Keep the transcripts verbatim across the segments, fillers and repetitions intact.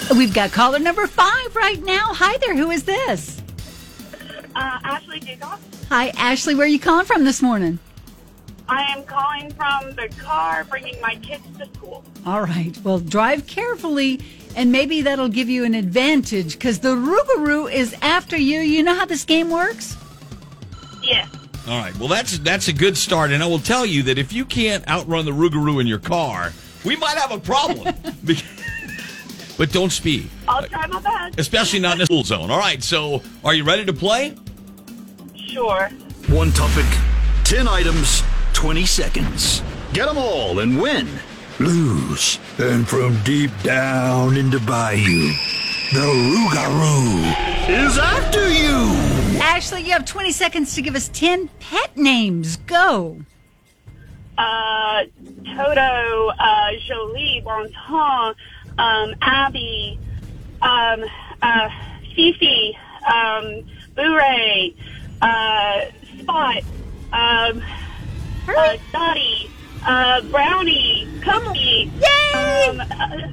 We've got caller number five right now. Hi there. Who is this? Uh, Ashley Jacob. Hi, Ashley. Where are you calling from this morning? I am calling from the car bringing my kids to school. All right. Well, drive carefully, and maybe that'll give you an advantage because the Rougarou is after you. You know how this game works? Yes. All right. Well, that's that's a good start, and I will tell you that if you can't outrun the Rougarou in your car, we might have a problem. But don't speed. I'll try my best. Especially not in a school zone. All right. So, are you ready to play? Sure. One topic, ten items, twenty seconds. Get them all and win. Lose. And from deep down in the bayou, the Rougarou is after you. Ashley, you have twenty seconds to give us ten pet names. Go. Uh, Toto, uh, Jolie, Bonton, um, Abby, um, uh, Fifi, um, Boo-Ray, uh, Spot, um, uh, Dottie, uh, Brownie, Cookie. Yay! Um, uh,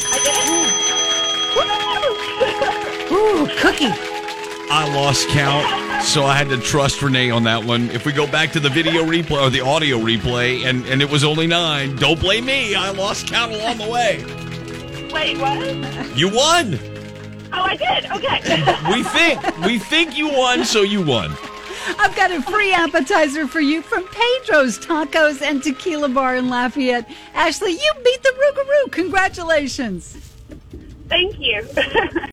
I did. Ooh, Cookie. I lost count, so I had to trust Renee on that one. If we go back to the video replay or the audio replay, and, and it was only nine, don't blame me. I lost count along the way. Wait, what? You won. Oh, I did. Okay. We think we think you won, so you won. I've got a free appetizer for you from Pedro's Tacos and Tequila Bar in Lafayette. Ashley, you beat the Rougarou. Congratulations. Thank you.